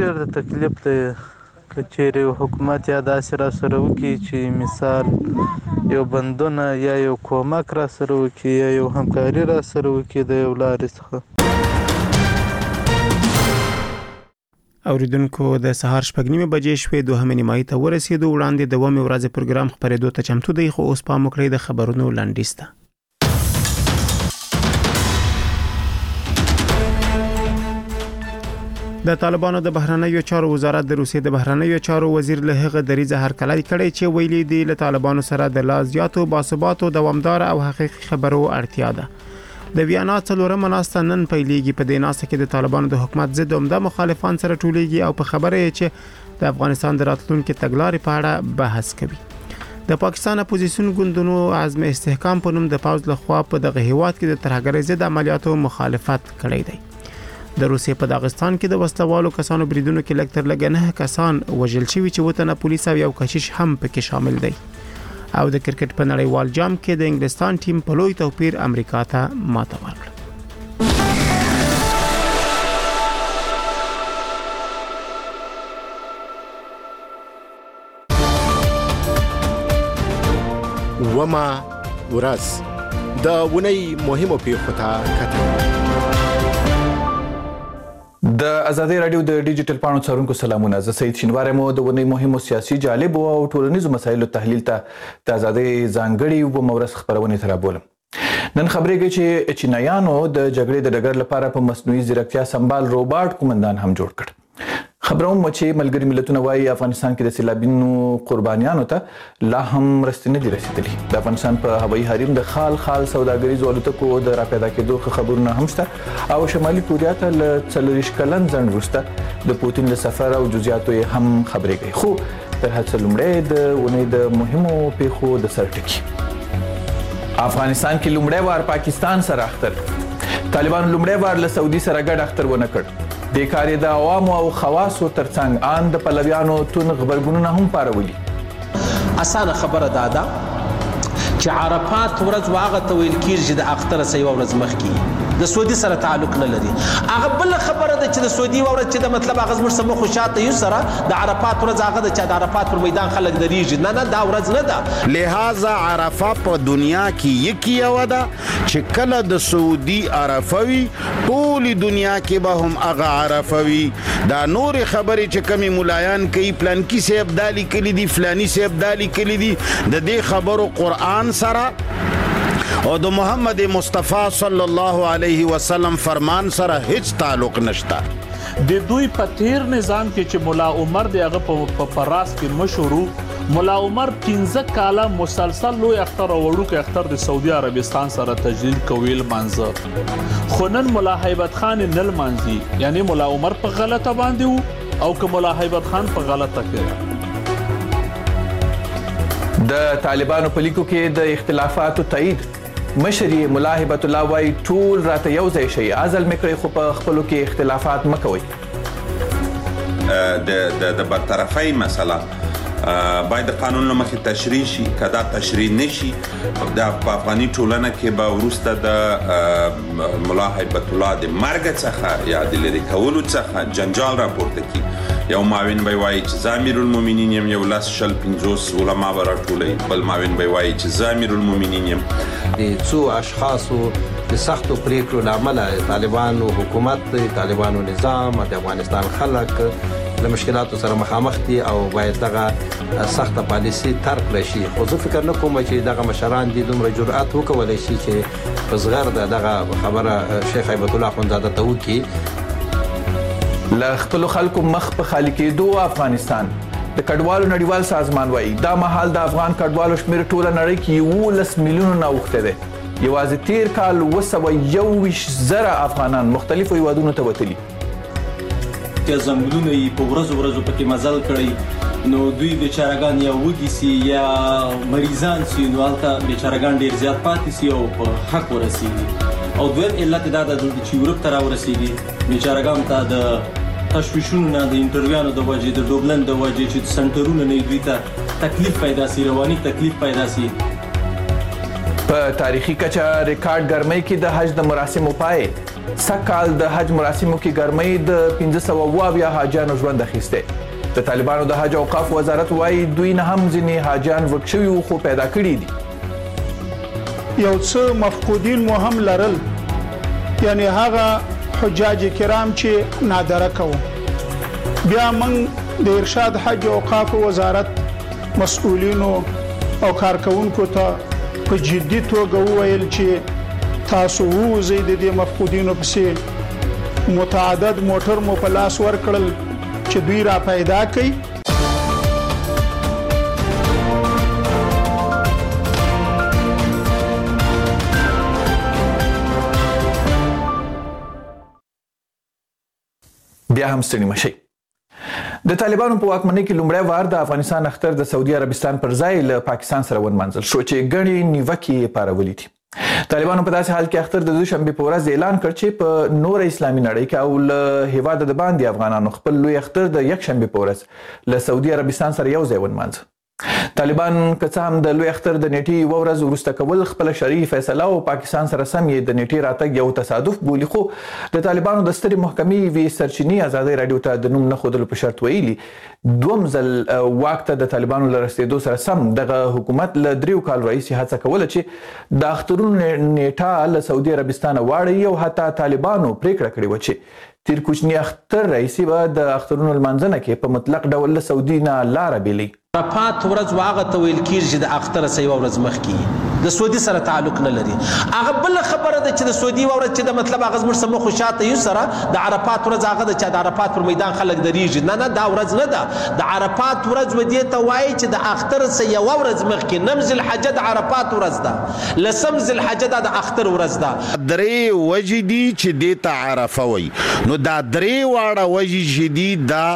ډېر د تکلیف دی که چیرې حکومت یا داسې را سره وکړي چې مثال یو بندونه یا یو کومک را سره وکړي یا یو همکاري را سره وکړي د یو لارې څخه. اوریدونکو د سهار 6:30 بجې شوې دوهمه نیمایي ته ورسېدو. وړاندې د دومې ورځې پروګرام خبرېدو ته چمتو دی، خو اوس پام وکړئ د خبرونو لنډیز ته. د طالبانو د بهرنیو چارو وزارت د روسیې د بهرنیو چارو وزیر له هغه دریځه هرکلی کړی چې ویلي دی له طالبانو سره د لا زیاتو باثباتو دوامدار او حقیقي خبرو اړتیا ده. د ویانا څلورمه ناسته نن پیلېږي. په دې ناسته کې د طالبانو د حکومت ضد عمده مخالفان سره ټولېږي او په خبره یې چې د افغانستان د راتلونکي تګلارې په اړه بحث کوي. د پاکستان اپوزیسیون ګوندونو عزم استحکام په نوم د پوځ لخوا په دغه هیواد کې د ترهګرۍ ضد عملیاتو مخالفت کړی دی. د روسیې په داغستان کې د وسلوالو کسانو بریدونو کې لږ تر لږه 9 کسان وژل شوي چې 2 تنه پولیس او یو کشیش هم پکې شامل دی. او د کرکټ په نړیوال جام کې د انګلستان ټیم په لوی توپیر امریکا ته ماته ورکړه. وما ورځ د ونی مهمو پیښو ته کتل. د ازادي رادیو د ډیجیټل پاڼو څارونکو سلامونه. زه سید شینواری مو د ونی مهمو سیاسي جالب او ټولنیزو مسایلو تحلیل ته د ازادي ځانګړي و مورس خبرونه تر بولم. نن خبرېږي چې چینایانو د جګړې د ډګر لپاره په مصنوعي ځیرکتیا سمبال روباټ کومندان هم جوړ کړ. خبروم چې ملګری ملتونه وايي افغانستان کې د سیلابونو قربانیانو ته لا هم رسنۍ دي رسیدلي. د افغانستان په هوایي حریم د خال سوداګریزو الوتکو د راپیدا کېدو خبرونه هم شته او شمالي کوریا ته له 40 کلن ځنډ وروسته د پوتین له سفر او جزئیاتو هم خبرېږي. خو تر هڅه لومړی د ونې د مهمو پیښو د سرټکی. افغانستان کې لومړی وار پاکستان سره اختر. طالبان لومړی وار له سعودي سره ګډ اختر ونه کړ. د کاري د عوامو او خواصو ترڅنګ ان د پلویانو تون خبرګونونه هم پارولي. اسانه خبره ده چې عرفات ورځ واغه ته ویل کیږي چې د اختر سې ورځ مخکې د سعودي سره تعلق نه لري. هغه بل خبره ده چې د سعودي ورځ چې د مطلب هغه زموږ سم خو شاته یو سره د عرفات ورځ هغه چې د عرفات پر میدان خلک دریږي. نه دا ورځ نه ده. لہذا عرفه په دنیا کې یکی یو ده چې کله د سعودي عرفوي ټول دنیا کې به هم هغه عرفوي. دا نور خبرې چې کمی مولایان کوي پلان کې سي ابدالي کلی دي فلاني سي ابدالي کلی دي د دې خبرو قرآن سره او د محمد مصطفی صلی الله علیه وسلم فرمان سره هیڅ تعلق نشته. د دوی په تیر نظام کې چې مولا عمر دی هغه په راس کې مشهور مولا عمر 15 کاله مسلسل لوی اختر او وړوکی اختر د سعودي عربستان سره تجلیل کویل منځ خو نن مولا هیبت خان نل منځي یعنی مولا عمر په غلطه باندې او که مولا هیبت خان په غلطه کې. د طالبانو په لیکو کې د اختلافاتو تایید مشري مولا هیبت الله وايي ټول راته یو ځای شي ازل مکړي خو په خپلو کې اختلافات مکوي. د برطرفۍ مسله باید د قانون له مخې تشریح شي. که دا تشریح نشي د افغاني ټولنه کې به وروسته د مولا هیبت الله د مرګ څخه یا د لرې کولو څخه جنجال راپورته کړي. یو معاون به وایي چې زه امیر المؤمنین یم، یو 10-50 علما به راټولوي، بل معاون به وایي چې زه امیر المؤمنین یم. د څو اشخاصو د سختو پریکړو له امله طالبانو حکومت طالبانو نظام د افغانستان خلک له مشکلاتو سره مخامخ دي او باید دغه سخته پالیسي ترک کړی شي. خو زه فکر نه کوم چې دغه مشران دي دومره جرأت وکولی شي چې په زغر دغه خبره شیخ هیبت الله اخندزاده ته وکړي. له خپلو خلکو مخ په خالي کېدو افغانستان د کډوالو نړیوال سازمان وایي دا مهال د افغان کډوالو شمېر ټوله نړۍ کې 11 میلیونه نه اوښتی دی. یوازې تیر کال 221,000 افغانان مختلفو هیوادونو ته وتلي. که ځنګلونه یې په ورځو پکې مزل کړی نو دوی بیچارهګان یا وږي سي یا مریضان سي نو هلته بیچارهګان ډېر زیات پاتې سي او په حق ورسېږي. او دویم علت دا ده چې یورپ ته راورسېږي بیچارهګانو ته د تشویشونو نه د انټرویانو د وجې د ډوبلن د وجې چې سنټرونه نه دوی ته تکلیف پیدا سي رواني تکلیف پیدا سي. په تاریخي کچه ریکارډ ګرمۍ کې د حج د مراسمو پای سکهال د حج مراسمو کې ګرمۍ د 1520 حاجیانو ژوند اخیسته. د طالبانو د حج اوقاف وزارت وايي دوی نه هم ځینې حاجیان ورک شوي خو پیدا کړي دي. یو څه مفقودین مو هم لرل، یعنی هغه حجاج کرام چې نادره کوو. بیا موږ د ارشاد حج اوقاف وزارت مسؤلینو او کارکونکو ته په جدي توګه وویل چې تاسو ووځئ د دې مفقودینو پسې. متعدد موټر مو په لاس ورکړل چې دوی را پیدا کړي. بیا هم ستړي مشئ. د طالبانو په واکمنۍ کې لومړی وار د افغانستان اختر د سعودي عربستان پر ځای له پاکستان سره ونمانځل شو چې ګڼې نیوکې یې پارولې دي. طالبانو په داسې حال کې اختر د دوشنبې په ورځ اعلان کړ چې په نور اسلامي نړۍ کې او له هیواده د باندې افغانانو خپل لوی اختر د یکشنبې په ورځ له سعودي عربستان سره یو ځای ونمانځه. طالبان که څه هم د لوی اختر د نیټې یوه ورځ وروسته کول خپله شرعي فیصله او پاکستان سره سم یې د نیټې راتګ یو تصادف بولي، خو د طالبانو د سترې محکمې یوې سرچینې ازادۍ راډیو ته د نوم نه ښودلو په شرط ویلي دوم ځل واک ته د طالبانو له رسېدو سره سم دغه حکومت له 3 کالو راهیسې هڅه کوله چې د اخترونو نیټه له سعودي عربستانه واړوي او حتی طالبانو پریکړه کړې وه چې تیر کوچني اختر راهیسې به د اخترونو لمانځنه کې په مطلق ډول له سعودي نه لاره بیلي. عرفات ورځ هغه ته ویل کېږي چې د اختر څخه یوه ورځ مخکې د سعودي سره تعلق نه لري. هغه بله خبره ده چې د سعودي یوه ورځ چې د مطلب هغه زموږ څه مخ و شاته یو سره د عرفات ورځ هغه ده چې د عرفات پر میدان خلک درېږي. نه دا ورځ نه ده. د عرفات ورځ و دې ته وایي چې د اختر څخه یوه ورځ مخکې. نم ذوالحجه د عرفات ورځ ده، لسم ذوالحجه دا د اختر ورځ ده. درې وجې دي چې دې ته عرفه وایي. نو دا درې واړه وجې چې دي دا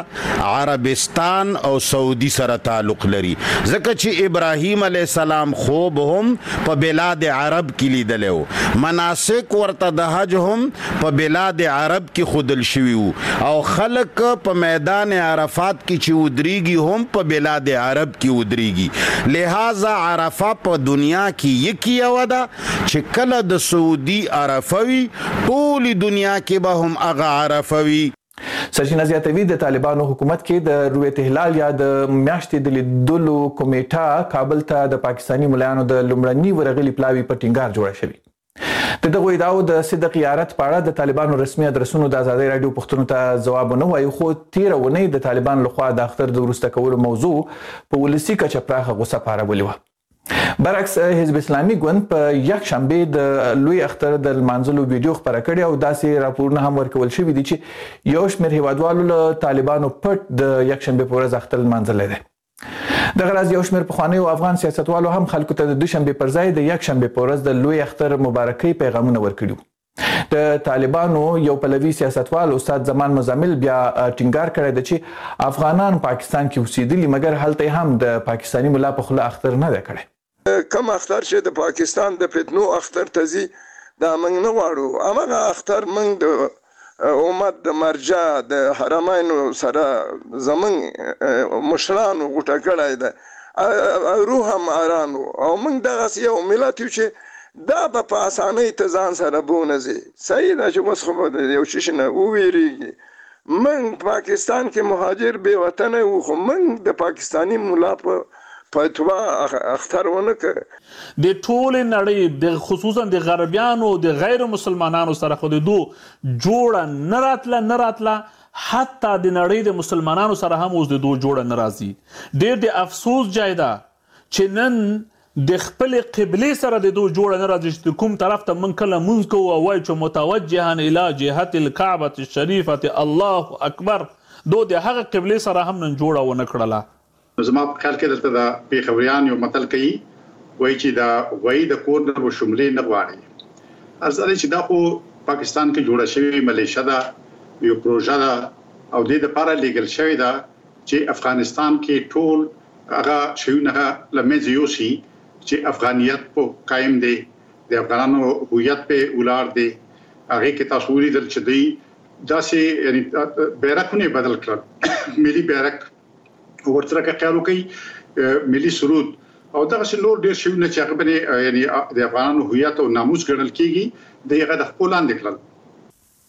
عربستان او سعودي سره تعلق لري، ځکه چې ابراهیم علیه السلام خوب هم په بلاد عرب کې لیدلی و، مناسک ورته د حج هم په بلاد عرب کې ښودل شوي وو، او خلک په میدان عرفات کې چې ودرېږي هم په بلاد عرب کې ودرېږي. لہذا عرفه په دنیا کې یکې یوه ده چې کله د سعودي عرفه وي ټولې دنیا کې به هم هغه عرفه وي. سرچینه زیاتوي د طالبانو حکومت کې د رویت هلال یا د میاشتې د لیدلو کمیټه کابل ته د پاکستاني ملایانو د لومړني ورغلي پلاوي په ټینګار جوړه شوې. د دغو ادعاو د صدق یارت په اړه د طالبانو رسمي ادرسونو د ازادۍ راډیو پوښتنو ته ځواب ونه وایي، خو تېره اونۍ د طالبانو لخوا د اختر د وروسته کولو موضوع په ولسي کچه پراخه غوسه پارولې وه. برعکس حزب اسلامي ګوند په یکشنبې د لوی اختر د لمانځلو ویډیو خپره کړې او داسې راپورونه هم ورکول شوي دي چې یو شمېر هیوادوالو له طالبانو پټ د یکشنبې په ورځ اختر لمانځلی دی. دغه راز یو شمېر پخوانیو افغان سیاستوالو هم خلکو ته د دوشنبې پر ځای د یکشنبې په ورځ د لوی اختر مبارکۍ پیغامونه ورکړي وو. د طالبانو یو پلوي سیاستوال استاد زمان مزمل بیا ټینګار کړی دی چې افغانان پاکستان کې اوسېدلي مګر هلته هم د پاکستاني ملا په خوله اختر نه دی کړی. کم اختر چې د پاکستان د فتنو اختر ته ځي دا موږ نه غواړو. هماغه اختر موږ د امت د مرجع د حرمینو سره زموږ مشرانو غوټه کړی ده، روح هم ارانو، او موږ دغسې یو ملت یو چې دا به په اسانۍ ته ځان سره بونځي. صحیح ده چې اوس خو به د یو شي نه وویرېږي. موږ پاکستان کې مهاجر بې وطنه وو، خو موږ د پاکستاني ملا په فتوا اختر ونه کړ. د ټولې نړۍ د خصوصا د غربیانو د غیر مسلمانانو سره خو د دو جوړه نه راتله حتی د نړۍ د مسلمانانو سره هم اوس د دو جوړه نه راځي. ډېر د افسوس جای ده چې نن د خپلې قبلې سره د دو جوړه نه راځي چې کوم طرف ته موږ کله مونځ کوو او وایو چې متوجها الی جهت الکعبة الشریفة الله اکبر، دو د هغه قبلې سره هم نن جوړه ونه کړله. زما په خیال کې دلته د پیښوریان یو متل کوي، وایي چې دا وایي د کور نه به شملې نه غواړي. ارزه چې دا خو پاکستان کې جوړه شوې ملیشه ده، یو پروژه ده او د دې لپاره لیږل شوې ده چې افغانستان کې ټول هغه شیونه له منځه یوسي چې افغانیت په قائم دی، د افغانانو هویت په ولاړ دی. هغه کې تاسو ولیدل چې دوی داسې یعنی بیرغونه بدل کړل، ملي بیرغ ورته خیالو کوي، ملي سرود او دغه نور ډیر شیونه چې هغه باندې یعنی د افغانانو هویت او ناموس ګڼل کیږي دغه د خپل لاندې کړل.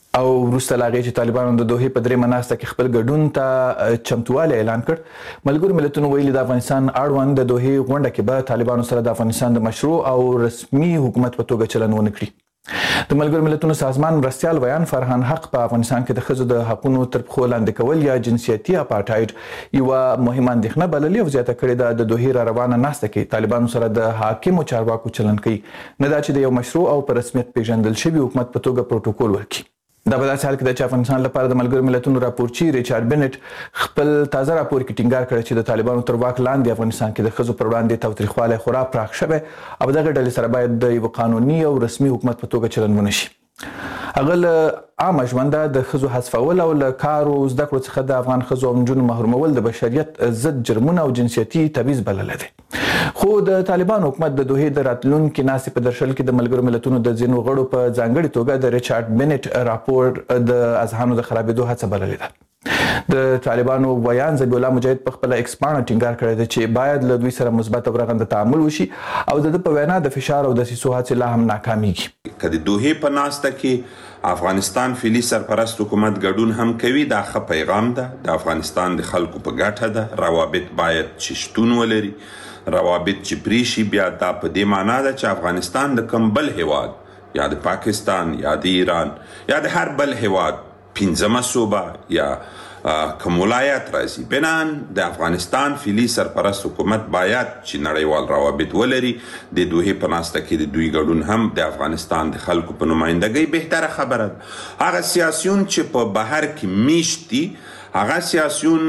او وروسته لا غي چې طالبانو د دوحې په درې مناسته کې خپل ګډون ته چمتووالی اعلان کړ. ملګرو ملتونو ویلي د افغانستان اړوند د دوحې غونډه کې به طالبانو سره د افغانستان د مشروع او رسمي حکومت په توګه چلن ونه کړي. د ملګرو ملتونو سازمان مرستیال ویان فرهان حق په افغانستان کې د ښځو د حقونو تر پښو لاندې کول یا جنسیتي اپارټایډ یوه مهمه اندېښنه بللې او زیاته کړې ده د دوحې را روانه ناسته کې طالبانو سره د حاکمو چارواکو چلن کوي، نه دا چې د یو مشروع او په رسمیت پیژندل شوي حکومت په توګه پروتوکول ورکړي. دا په داسې حال کې ده چې افغانستان لپاره د ملګرو ملتونو راپورچی ریچارډ بنټ خپل تازه راپور کې ټینګار کړی چې د طالبانو تر واک لاندې افغانستان کې د ښځو پر وړاندې تاوتریخوالی خورا پراخ شوی او دغه ډلې سره باید د یو قانوني او رسمي حکومت په توګه چلن ونه شي. هغه له عامه ژونده د ښځو حذفول او له کار او زده کړو څخه د افغان ښځو او نجونو محرومول د بشریت ضد جرمونه او جنسیتي تبعیض بللی دی. خو د طالبان حکومت د دوحې د راتلونکي ناستې په درشل کې د ملګرو ملتونو د ځینو غړو په ځانګړې توګه د ریچارډ بنټ راپور د اذهانو د خرابېدو هڅه بللې ده. د طالبانو ویان ذبیح الله مجاهد په خپله ایکس پاڼه ټینګار کړی دی چې باید له دوی سره مثبت او رغنده تعامل وشي او د ده په وینا د فشار او دسیسو هڅې لا هم ناکامیږي. که د دوحې په ناسته کې افغانستان فعلي سرپرست حکومت ګډون هم کوي دا ښه پیغام ده. د افغانستان د خلکو په ګټه ده. روابط باید چې شتون ولري، روابط چې پرې شي بیا دا په دې معنا ده چې افغانستان د کوم بل هیواد یا د پاکستان یا د ایران یا د هر بل هیواد پنځمه صوبه یا کوم ولایت راځي بنان د افغانستان فعلي سرپرست حکومت باید چې نړیوال روابط ولري. د دوحې په ناسته کې د دوی ګډون هم د افغانستان د خلکو په نمایندګۍ بهتره خبره ده. هغه سیاسیون چې په بهر کې میشت دي هغه سیاسیون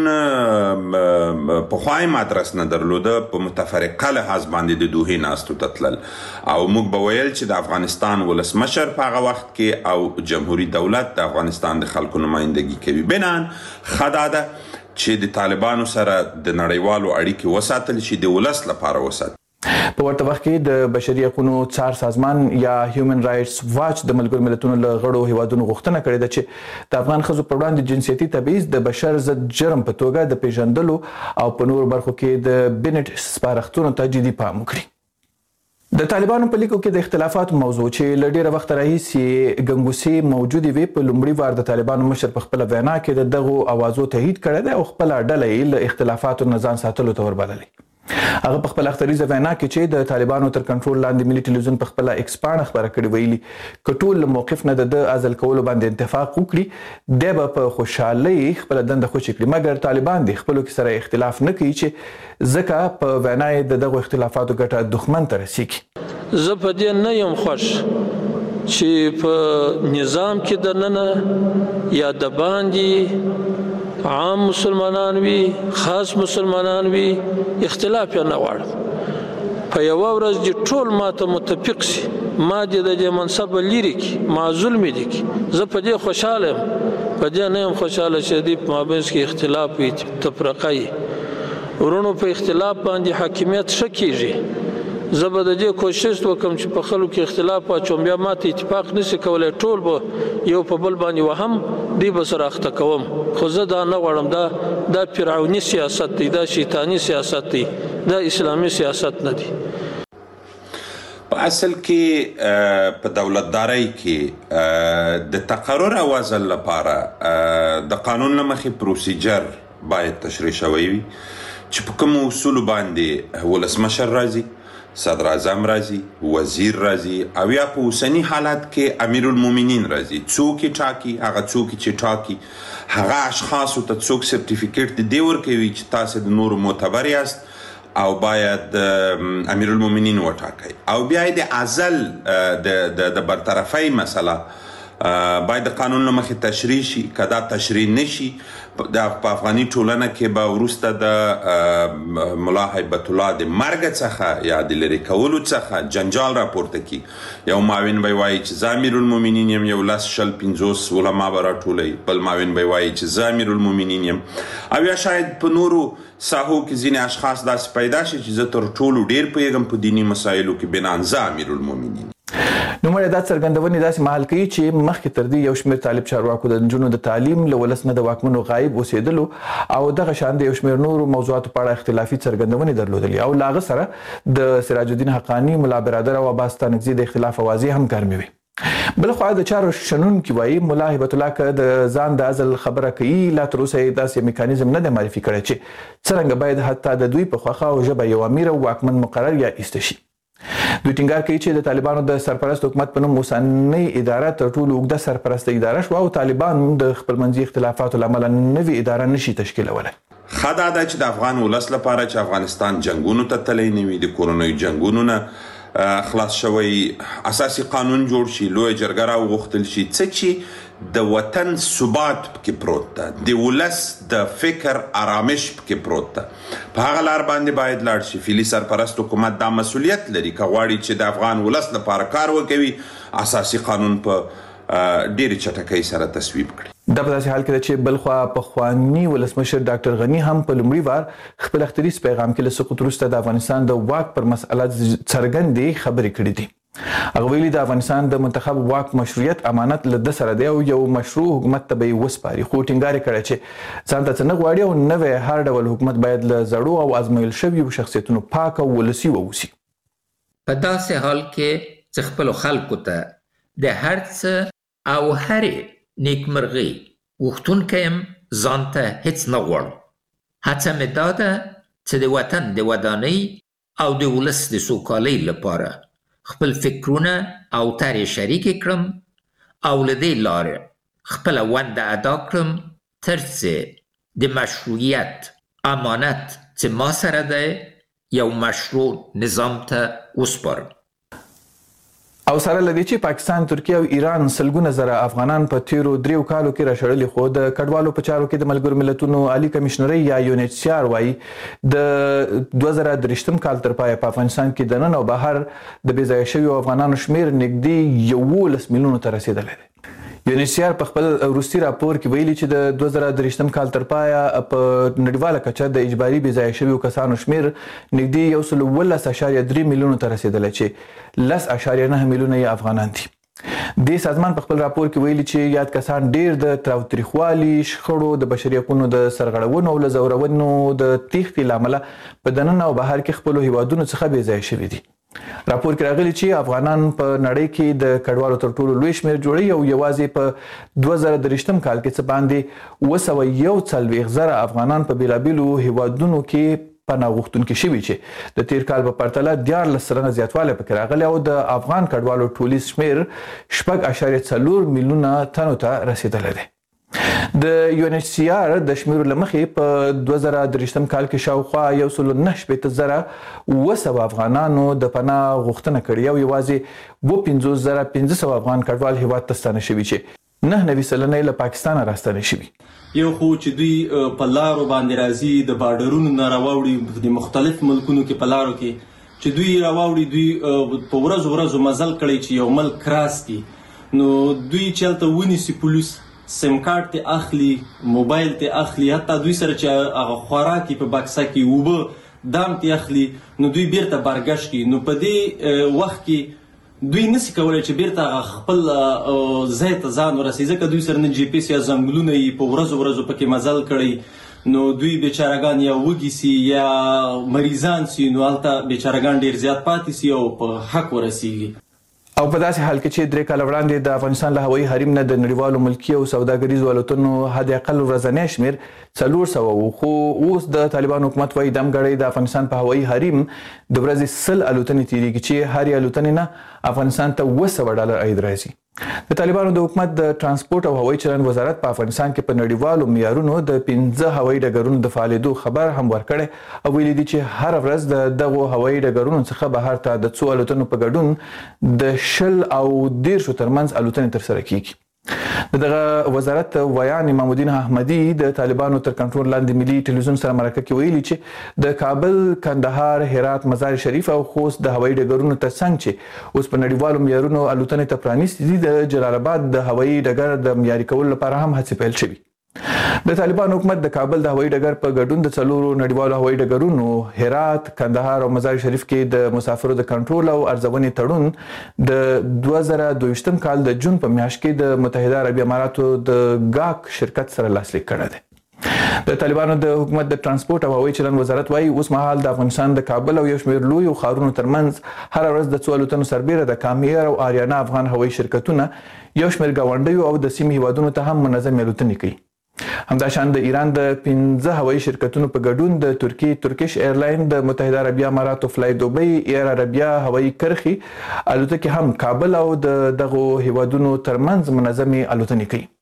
پخوا یې ادرس نه درلوده، په متفرقه لحاظ باندې د دوحې ناستو ته تلل او موږ به ویل چې د افغانستان ولسمشر په هغه وخت کې او جمهوري دولت د افغانستان د خلکو نمایندګي کوي. بنان ښه دا ده چې د طالبانو سره د نړیوالو اړیکې وساتل شي، د ولس لپاره وساتل. په ورته وخت کې د بشري حقوقو څار سازمان یا هیومن رائټس واچ د ملګرو ملتونو له غړو هیوادونو غوښتنه کړې ده چې د افغان ښځو پر وړاندې جنسیتي تبعیض د بشر ضد جرم په توګه د پیژندلو او په نورو برخو کې د بنټ سپارښتنو ته جدي پام وکړي. د طالبانو په لیکو کې د اختلافاتو موضوع چې له ډېره وخته راهیسې ګنګوسې موجودې وې په لومړي وار د طالبانو مشر په خپله وینا کې د دغو اوازو تایید کړی دی او خپله ډله یې له اختلافاتو نه ځان ساتلو ته وربللې. هغه په خپل اختریزه وینا کې چې د طالبانو تر کنټرول لاندې ملي ټلویزیون په خپل ایکس پاڼه خبره کړې ویلي که ټول موقف نه د عزل کولو باندې اتفاق وکړي دی به په خوشحالۍ خپل دنده خوشي کړي، مګر طالبان د خپلو کې سره اختلاف نه کوي چې ځکه په وینا یې د دغو اختلافاتو ګټه دښمن ته رسیږي. زه په دې نه یم خوښ چې په نظام کې دننه یا د باندې عام مسلمانان وي خاص مسلمانان وي اختلاف یې نه غواړم. په یوه ورځ چې ټول ماته متفق سي ما دې د دې منصب لري کې معزول مې دي کې زه په دې خوشحاله یم. په دې نه یم خوشحاله چې دې په مابینځ کې اختلاف وي تفرقه وي. ورونو په اختلاف باندې حاکمیت ښه کېږي. زه به د دې کوشش وکړم چې په خلکو کې اختلاف واچوم بیا ماته اتفاق نشي کولی ټول به یو په بل باندې وهم دی به سره اخته کوم. خو زه دا نه غواړم. دا فرعوني سیاست دی، دا شیطاني سیاست دی، دا اسلامي سیاست نه دی. په اصل کې په دولتدارۍ کې د تقرر او عزل لپاره د قانون له مخې پروسیجر باید تشریح شوی وي چې په کومو اصولو باندې ولسمشر راځي، صدر اعظم راځي، وزیر راځي او یا په اوسني حالت کې امیر المؤمنین راځي. څوک یې ټاکي؟ هغه څوک چې ټاکي هغه اشخاصو ته څوک سرټیفیکیټ د دې ورکوي چې تاسو د نورو معتبر یاست او باید امیر المؤمنین وټاکئ. او بیا د عزل د برطرفۍ مسله باید د قانون له مخې تشریح شي. که دا تشریح نشي په افغاني ټولنه کې به وروسته د ملا هیبت الله د مرګ څخه یا د لرې کولو څخه جنجال راپورته کی. یو معاون به وایي چې زه امیر المؤمنین یم، یو 10 شل 50 علما به راټولوي، بل معاون به وایي چې زه امیر المؤمنین یم. او یا شاید په نورو ساحو کې ځینې اشخاص داسې پیدا شي چې زه تر ټولو ډېر پوهېږم په دیني مسایلو کې بنان زه امیر المؤمنین. نوموړی دا څرګندونې داسې مهال کوي چې مخکې تر دې یو شمېر طالب چارواکو د نجونو د تعلیم له ولس نه د واکمنو غایب اوسېدلو او دغه شان د یو شمېر نورو موضوعاتو په اړه اختلافي څرګندونې درلودلې او له هغه سره د سراج الدین حقاني، ملا برادر او عباس ستانکزي د اختلاف اوازې هم ګرمې وې. بل خو د چارو شنونکي وایي ملا هبت الله که د ځان د ازل خبره کوي لا تر اوسه یې داسې میکانیزم نه دی معرفي کړی چې څرنګه باید حتی د دوی په خوښه او ژبه یو امیر او واکمن مقرر یا ایسته شي. دوی ټینګار کوي چې د طالبانو د سرپرست حکومت په نوم اوسنۍ اداره تر ټولو اوږده سرپرسته اداره شوه او طالبان د خپلمنځي اختلافاتو له امله نوې اداره نشي تشکیلولی. ښه دا ده چې د افغان ولس لپاره چې افغانستان جنګونو ته تللی نه وي، د کورنیو جنګونو نه خلاص شوی، اساسي قانون جوړ شي، لویه جرګه راوغوښتل شي، څه چې د وطن ثبات پکې پروت ده، د ولس د فکر آرامش پکې پروت ده، په هغه لار باندې باید لاړ شي. فعلي سرپرست حکومت دا مسؤلیت لري که غواړي چې د افغان ولس لپاره کار وکوي، اساسي قانون په ډېرې چټکۍ سره تصویب کړي. دا په داسې حال کې ده چې بلخوا پخواني ولسمشر ډاکټر غني هم په لومړي وار خپل اختریز پیغام کې له سقوط وروسته د افغانستان د واک پر مسأله څرګندې خبرې کړې دي. هغه ویلي د افغانستان د منتخب واک مشروعیت امانت له ده سره دی او یو مشروع حکومت ته به یې وسپاري، خو ټینګار یې کړی چې ځان ته څه نه غواړي او نوی هر ډول حکومت باید له زړو او ازمویل شویو شخصیتونو پاک او ولسي واوسي. په داسې حال کې چې خپلو خلکو ته د هر څه او هرې نیکمرغي غوښتونکی یم، ځان ته هیڅ نه غواړم. هڅه مې دا ده چې د وطن د ودانۍ او د ولس د سوکالۍ لپاره خپل فکرونه او طرحې شریکې کړم او له دې لارې خپله ونده ادا کړم تر څه د مشروعیت امانت چې ما سره دی یو مشروع نظام ته وسپارم. او سره لدې چې پاکستان، ترکیه او ایران سلګونه زره افغانان په تیرو 3 کالو کې راشړلي، خو د کډوالو په چارو کې د ملګرو ملتونو عالی کمشنري یا UNHCR وایي د 2023 کال تر پایه په افغانستان کې د نن او بهر د بې ځایه شویو افغانانو شمیر نږدې 11 میلیونو ته رسیدلی دی. UNHCR په خپل وروستي راپور کې ویلي چې د 2023 کال تر پایه په نړیواله کچه د اجباري بې ځایه شویو کسانو شمیر نږدې 11.3 میلیونو ته رسیدلی چې 10.9 میلیونه یې افغانان دي. دې سازمان په خپل راپور کې ویلي چې یاد کسان ډیر د تاوتریخوالي، شخړو، د بشري حقوقو د سرغړونو او له ځورونو د تېښتې له امله په دننه او بهر کې خپلو هیوادونو څخه بې ځایه شوي دي. راپور کې راغلي چې افغانان په نړۍ کې د کډوالو تر ټولو لوی شمیر جوړي او یوازې په 2023 کال کې څه باندې 241 زره افغانان په بیلابیلو هیوادونو کې پناه غوښتونکي شوي چې د تیر کال په پرتله 14% زیاتوالی پکې راغلی او د افغان کډوالو ټولیز شمیر 6.4 میلیونه تنو ته رسیدلی دی. د UNHCR د شمیرو له مخې په 2023 کال کې شاوخوا 1.9 زره افغانانو د پناه غوښتنه کړې او یوازې 55,500 افغان کډوال هیواد ته ستانه شوي چې 9% له پاکستانه راستانه شوي. یو خو چې دوی په لارو باندې راځي، د بارډرونو نه راوړي، د مختلف ملکونو کې په لارو کې چې دوی راوړي، دوی په ورځو مزل کړی چې یو ملک کراس کړي، نو دوی چې هلته ونیسي پولیس سیم کارت ته اخلي، موبایل ته اخلي، حتی دوی سره چې هغه خوراکي په بکسه کې اوبه دام ته اخلي، نو دوی بیرته بارګشت کوي. نو په دې وخت کې دوی نشي کولای چې بیرته خپل ځای ته ځان ورسوي، ځکه دوی سره نه GPS یا زنګلونه یې په ورځو پکې مزل کړی، نو دوی بیچارهګان یا وږي سي یا مریضان سي، نو هلته بیچارهګان ډېر زیات پاتې سي او په حق ورسیږي. او په داسې حال کې چې 3 کاله وړاندې د افغانستان له هوایي حریم نه د نړیوالو ملکي او سوداګریزو الوتنو حد اقل ورځنی شمیر 400 و، خو اوس د طالبان حکومت وایي دمګړی د افغانستان په هوایي حریم د ورځې 100 الوتنې تیریږي چې هر الوتنې نه افغانستان ته $200 عاید راځي. د طالبانو د حکومت د ترانسپورت او هوایي چلند وزارت په افغانستان کې په نړیوالو معیارونو د 15 هوایي ډګرونو د فعالیدو خبر هم ورکړی او ویلي دي چې هر ورځ د دغو هوایي ډګرونو څخه بهر ته د څو الوتنو په ګډون د 10 او 13 ترمنځ الوتنې ترسره کیږي. دغه وزارت ویان امام الدین احمدي د طالبانو تر کنټرول لاندې ملي ټلویزیون سره مرکه کې ویلي چې د کابل، کندهار، هرات، مزار شریف او خوست د هوایي ډګرونو ترڅنګ چې اوس په نړیوالو معیارونو الوتنې ته پرانیستي دي، د جلال آباد د هوایي ډګر د معیاري کولو لپاره هم هڅې پیل شوي. د طالبان حکومت د کابل د هوایي ډګر په ګډون د 4 نړیوالو هوایي ډګرونو هرات، کندهار او مزار شریف کې د مسافرو د کنټرول او ارزونې تړون د 2022 کال د جون په میاشت کې د متحده عربي اماراتو د GAC شرکت سره لاسلیک کړی دی. د طالبانو د حکومت د ترانسپورت او هوایي چلند وزارت وايي اوس مهال د افغانستان د کابل او یو شمېر لویو ښارونو ترمنځ هره ورځ د څو الوتنو سربیره د کامیر او آریانا افغان هوایي شرکتونه یو شمېر ګاونډیو او د سیمې هیوادونو ته هم منظم الوتنې کوي. همداشان د ایران د 15 هوایي شرکتونو په ګډون د ترکیش ایرلاین د متحده عربیه اماراتو فلای دوبۍ ایر عربیه هوایي کرښې الوتکې هم کابل او د دغو هیوادونو ترمنځ منظمې الوتنې کوي.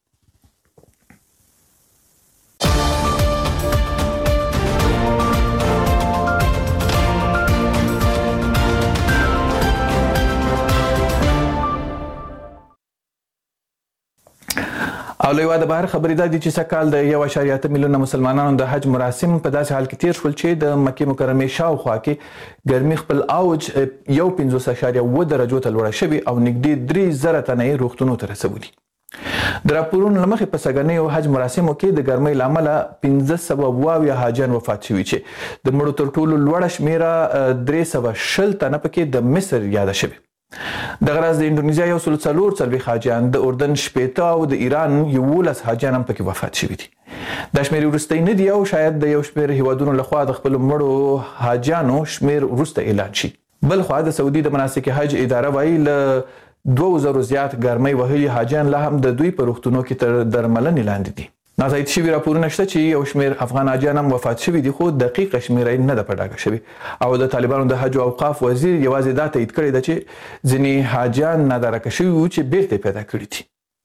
او له یوه د بهر خبرې دا دي چې سږکال د 1.8 میلیونه مسلمانانو د حج مراسم په داسې حال کې تیر شول چې د مکې مکرمې شاوخوا کې ګرمي خپل اوج 50.7 درجو ته لوړه شوې او نږدې 3000 تنه یې روغتونونو ته رسولي. د راپورونو له مخې په سږنیو حج مراسمو کې د ګرمۍ له امله 1522 حاجیان وفات شوي چې د مړو تر ټولو لوړه شمېره 320 تنه پکې د مصر یاده شوې. دغه راز د انډونیزیا 144 حاجیان، د اردن 80 او د ایران 11 حاجیان هم پکې وفات شوي دي. دا شمېرې وروستۍ نه دي او شاید د یو شمېر هیوادونو لخوا د خپلو مړو حاجیانو شمېر وروسته اعلان شي. بل خوا د سعودي د مناسک حج اداره وایي له 2000 زیات ګرمۍ وهلي حاجیان لا هم د دوی په روغتونو کې تر درملنې لاندې دي. ناتایید شوي راپورونه شته چې یو شمېر افغان حاجیان هم وفات شوي دي، خو دقیقه شمېره نه ده په ډاګه شوې. او د طالبانو د حج او اوقاف وزیر یوازې دا تایید کړی ده چې ځینې حاجیان نادارکه شوي وو چې بیرته پیدا کړي دي.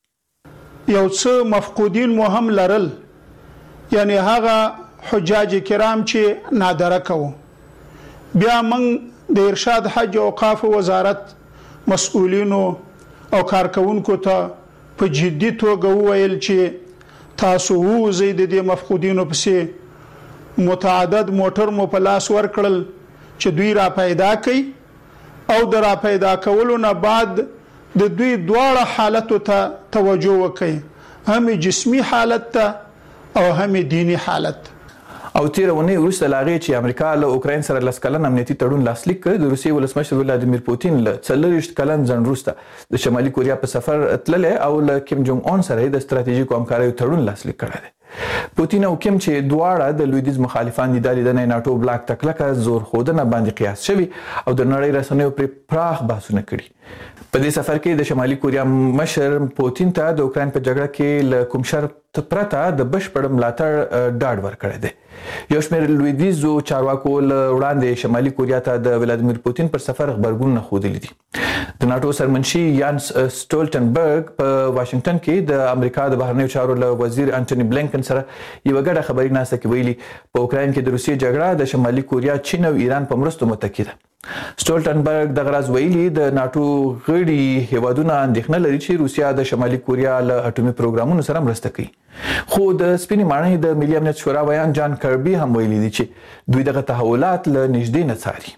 یو څه مفقودین مو هم لرل، یعنی هغه حجاج کرام چې نادارکه وو. بیا موږ د ارشاد حج او اوقاف وزارت مسؤلینو او کارکونکو ته په جدي توګه وویل چې تاسو ووځئ د دې مفقودینو پسې متعدد موټر مو په لاس ورکړل چې دوی را پیدا کړي او د را پیدا کولو نه بعد د دوی دواړه حالتو ته توجه وکړي، هم جسمی حالت ته او هم دینی حالت. او تیر ونې وروسته لا هغې چې امریکا له اوکراین سره 10 کلن امنیتي تړون لاسلیک کړ، د روسیې ولسمشر ولادیمیر پوتین له 40 کلن ځنډ وروسته د شمالي کوریا په سفر تللی او له کیم جونګ اون سره د ستراتیژیکو همکاریو تړون لاسلیک کړی دی. پوتین او کیم چې دواړه د لویدیځ مخالفان دي، دا لیدنه ناټو بلاک تکلکه زور خودنه باندې قیاس شوي او د نړۍ رسنیو پرې پراخ بحثونه کړي. په دې سفر کې د شمالي کوریا مشر پوتین ته د اوکراین په جګړه کې له کوم شرط پرته د بشپړ ملاتړ ډاډ ورکړی دی. یو شمېر لویدیځو چارواکو له وړاندې شمالي کوریا ته د ولادیمیر پوتین پر سفر غبرګونونه ښودلي دي. د ناټو سرمنشي یانس سټولټنبرګ په واشنگټن کې د امریکا د بهرنیو چارو له وزیر انټونی بلینکن سره یوه ګډه خبري ناسته کې ویلي په اوکراین کې د روسیې جګړه د شمالي کوریا، چین او ایران په مرستو متکی ده. سټولټنبرګ دغه راز ویلي د ناټو غړي هیوادونه اندېښنه لري چې روسیا د شمالي کوریا له اټومي پروګرامونو سره مرسته کوي. خو د سپینې ماڼۍ د ملي امنیت شورا ویان جان کربي هم ویلي دي چې دوی دغه تحولات له نږدې نه څاري.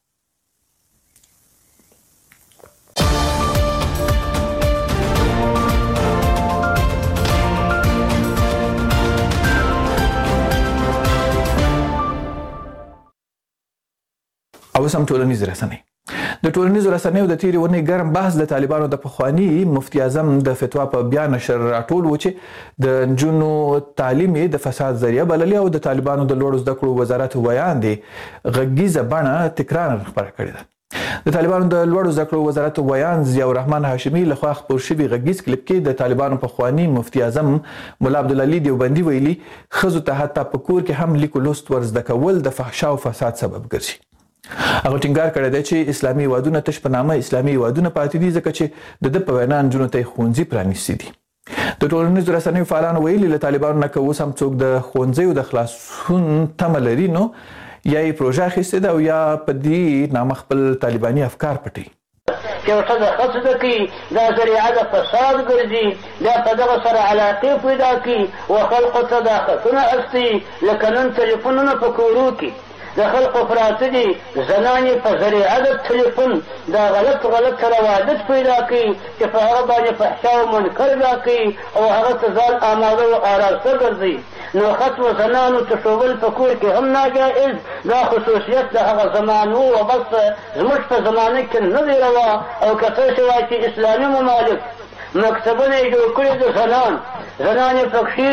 او سم ټولنیز رسنۍ. د ټولنیزو رسنیو د تیرې ونې ګرم بحث د طالبانو د پخواني مفتي اعظم د فتوا په بیا نشر راټول و چې د نجونو تعلیم د فساد ذریعه بللې او د طالبانو د لوړو زده کړو وزارت ویان دی غږیزه بڼه تکرار خپره کړې ده. د طالبانو د لوړو زده کړو وزارت ویان ضیاء الرحمن هاشمي لخوا خپور شوي غږیز کلیپ کې د طالبانو پخواني مفتي اعظم ملا عبدالعلي دیوبندي ویلي ښځو ته حتی په کور کې هم لیک لوست ور زده کول د فحشا او فساد سبب ګرځي. هغه ټینګار کړی دی چې اسلامي هیوادونه تش په نامه اسلامي هیوادونه پاتې دي ځکه چې د په وینا نجونو ته ښوونځي پرانیستي دي. د ټولنیزو رسنیو فعالانو ویلي له طالبانو نه که اوس هم څوک د ښوونځیو د خلاصون تمه لري نو یا یې پروژه اخیستې ده او یا په دې نامه خپل طالباني افکار پټوي. چې یو څه د ښځو ده کوي دا ذریعه د فساد ګرځي، بیا په دغه سره علاقې پیدا کړي و خلقو ته دا خطونه اخلي لکه نن تلیفونونه په کورو کې د خلقو پراته دي، زنانې په ذریعه د تلیفون دا غلط روادت پیدا کړي چې په هغه باندې فحشا او منکر دا کوي او هغه ته ځان آماده او آراسته ګرځي. نو ختم زنانو تشوول په کور کې هم ناجائز، دا خصوصیت د هغه زمانو و بس زموږ په زمانه کې نه دی روا. او که څه شوای چې اسلامي ممالک مکتبونه یې جوړ کړي د زنانې پکښې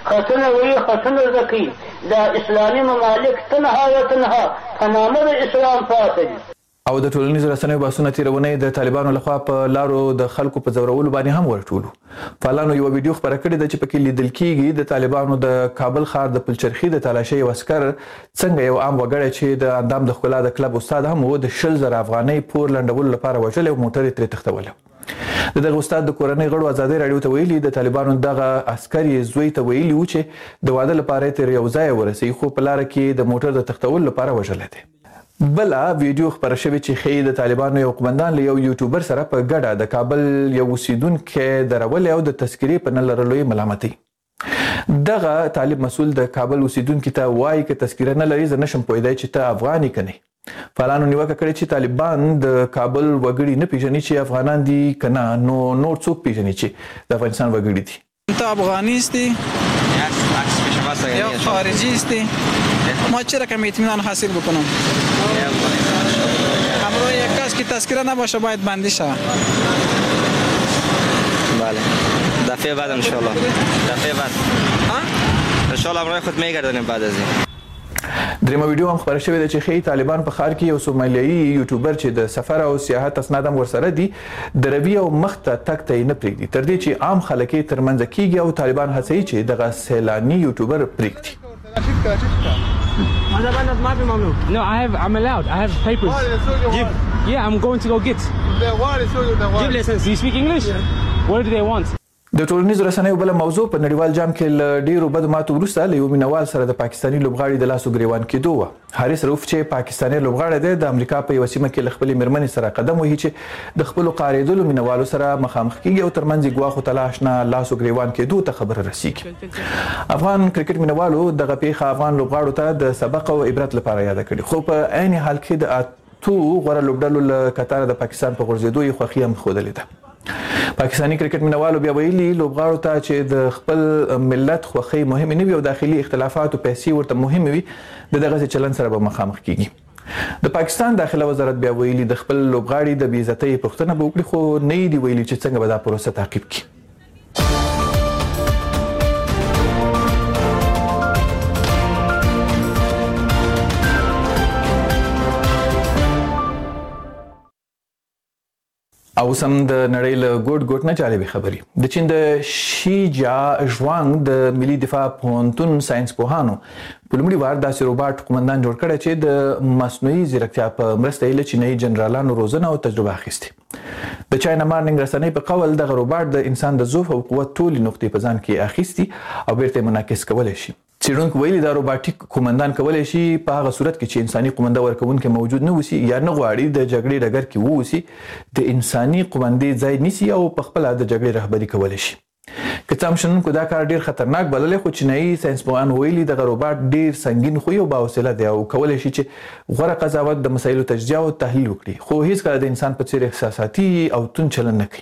خطونه وی خطونه زکی دا اسلامي ممالک تنها و تنها په نامه د اسلام پاتې دي. او د ټولنیزو رسنیو بحثونه تیرونې د طالبانو لخوا په لارو د خلکو په ځورولو باندې هم ورټولو. فعالانو یو ویډیو خبره کړې ده چې پکې لیدل کېږي د طالبانو د کابل ښار د پلچرخي د تالاشۍ یو عسکر څنګه یو عام وګړی چې د اندام د ښکلا د کلب استاد هم و د 20,000 افغانۍ پور لنډولو لپاره وژلی او موټر یې ترې تښتولی. د دغه استاد د کورنۍ غړو ازادي راډیو ته ویلي د طالبانو دغه عسکر یې زوی ته ویلي و چې د واده لپاره تر یو ځای ورسوي خو په لاره کې د موټر د تښتولو لپاره وژلی دی. بله ویډیو خبره شوې چې ښیي د طالبانو یو قومندان له یو یوټیوبر سره په ګډه د کابل یو اوسیدونکی درولې او د تذکرې په نه لرلو یې ملامتوي. دغه طالب مسؤل د کابل اوسیدونکي ته وایي که تذکره نه لري زه نشم پوهېدی چې ته افغان یې که نه. فعالانو نیوکه کړې چې طالبان د کابل وګړي نه پیژني چې افغانان دي که نه نو نور څوک پیژني چې د افغانستان وګړي دي. تو افغانی هستی یا خارجی هستی؟ ما چرا کم اطمینان حاصل بکنم؟ همراه یک کس که تذکره نباشه باید بندی شود. بله دفعه بعد انشالله دفعه بعد انشالله همراه خود میگردانیم بعد از این. دریمه ویډیو هم خبره شوې ده چې ښیي طالبان په ښار کې یو سومالیایي یوټیوبر چې د سفر او سیاحت اسناد هم ورسره دي دروي او مخ ته تګ ته یې نه پرېږدي تر دې چې عام خلک یې ترمنځه کېږي او طالبان هڅوي چې دغه سیلاني یوټیوبر پرېږدي. No, I'm allowed. I have papers. Yeah, I'm going to go get. Give license. Do you speak English? What do they want? د ټولنیزو رسنیو بله موضوع په نړیوال جام کې له ډیرو بدو ماتو وروسته له یو مینوال سره د پاکستاني لوبغاړي د لاسو ګریوان کېدو وه. حارث رؤف چې پاکستاني لوبغاړی دی د امریکا په یوه سیمه کې له خپلې مېرمنې سره قدم وهي چې د خپلو قارېدلو مینوالو سره مخامخ کېږي او ترمنځ یې ګواښو ته لا اشنا لاسو ګریوان کېدو ته خبره رسیږي. افغان کرکټ مینوالو دغه پیښه افغان لوبغاړو ته د سبق او عبرت لپاره یاده کړې خو په عین حال کې د اتو غوره لوبډلو له کتاره د پاکستان په غورځېدو یې خوښي هم ښودلې ده. پاکستاني کرکټ مینوالو بیا ویلي لوبغاړو ته چې د خپل ملت خوښۍ مهمې نه وي او داخلي اختلافات او پیسې ورته مهمې وي د دغسې چلن سره به مخامخ کیږي. د پاکستان داخله وزارت بیا ویلي د خپل لوبغاړي د بې عزتۍ پوښتنه به وکړي خو نه یې دي ویلي چې څنګه به دا پروسه تعقیب کړي. او سم د نړۍ له ګوټ ګوټ نه جالبې خبرې. د چین د شي جا ژوانګ د ملي دفاع پوهنتون ساينس پوهانو په لومړي وار داسې روباټ قومندان جوړ کړی چې د مصنوعي ځیرکتیا په مرسته یې له چینایي جنرالانو روزنه او تجربه اخیستې. د چاینا مارنینګ رسنۍ په قول دغه روباټ د انسان د ضعف او قوت ټولې نقطې په ځان کې اخیستي او بیرته یې منعکس کولی شي. څېړونکو ویلي دا روباټیک قومندان کولی شي په هغه صورت کې چې انساني قومنده ورکوونکی موجود نه اوسي یا نه غواړي د جګړې ډګر کې واوسي د انساني قومندې ځای نیسي او پخپله د جګړې رهبري کولی شي. که څه هم شنونکو دا کار ډیر خطرناک بللی خو چینایي ساینسپوهان ویلي دغه روباټ ډیر سنګین خوی او باحوصله دی او کولی شي چې غوره قضاوت د مسایلو تجزیه او تحلیل وکړي خو هیڅکله د انسان په څیر احساساتي او توند چلن نه کوي.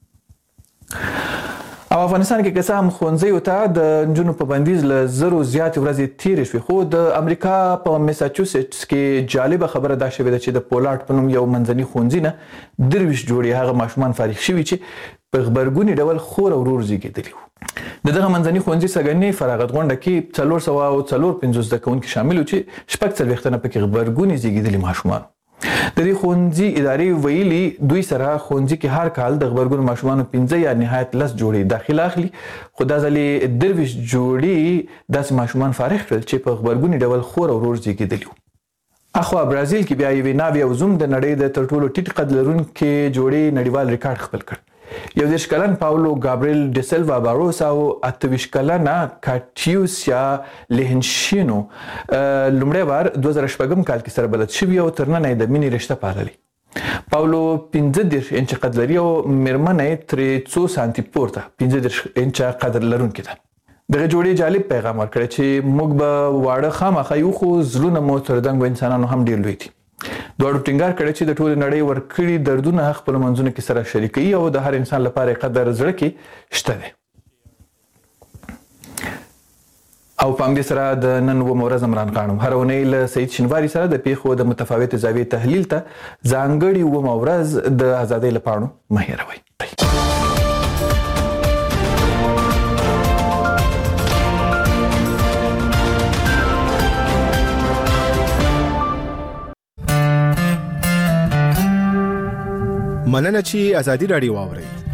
او افغانستان کې که څه هم ښوونځیو ته د نجونو په بندیز له 1000 زیاتې ورځې تېرې شوې خو د امریکا په میساچوسټس کې جالبه خبره دا شوې ده چې د پولارډ په نوم یو منځني ښوونځي نه 23 جوړې هغه ماشومان فارغ شوي چې په غبرګوني ډول خور او ورور زیږېدلي وو. د دغه منځني ښوونځي سږنۍ فراغت غونډه کې 454 زده کوونکي شامل وو چې 46 تنه پکې غبرګوني زیږېدلي ماشومان. د دې ښوونځي ادارې ویلي دوی سره ښوونځي کې هر کال د غبرګونو ماشومانو 15 یا نهایت 10 جوړې داخله اخلي خو دا ځلې 23 جوړې داسې ماشومان فارغ کړل چې په غبرګوني ډول خور او ورور زیږېدلي وو. اخوا برازیل کې بیا یوې ناوې او زوم د نړۍ د تر ټولو ټیټ قد لرونکي جوړې نړیوال ریکارډ خپل کړ. 21 کلن پاولو ګابریل ډي سیلوا باروس او 28 کلنه کاټیوسیا لهنشینو لومړی وار 2016 کال کې سره بلد شوي او تر ننه د مینې رشته پاللې. پاولو 15 انچ قد لري او مېرمنه یې ترې 2 سانتي پورته 15 انچ قد لرونکې ده. دغه جوړې جالب پیغام ورکړی چې موږ به واړه خامخا یو خو زړونه مو تر دنګو انسانانو هم ډېر لوی دي. دواړو ټینګار کړی چې د ټولې نړۍ ورکړي دردونه خپلو منځونو کې سره شریکوي او د هر انسان لپاره قدر زړه کې شته دی. او په همدې سره د نن اوومه ورځ عمران خان هره اونۍ له سعید شینواري سره د پیښو د متفاوتې زاویې تحلیل ته ځانګړې اوومه ورځ د ازادۍ له پاڼو مه هېروئ. مننه چې ازادي رادیو واورئ.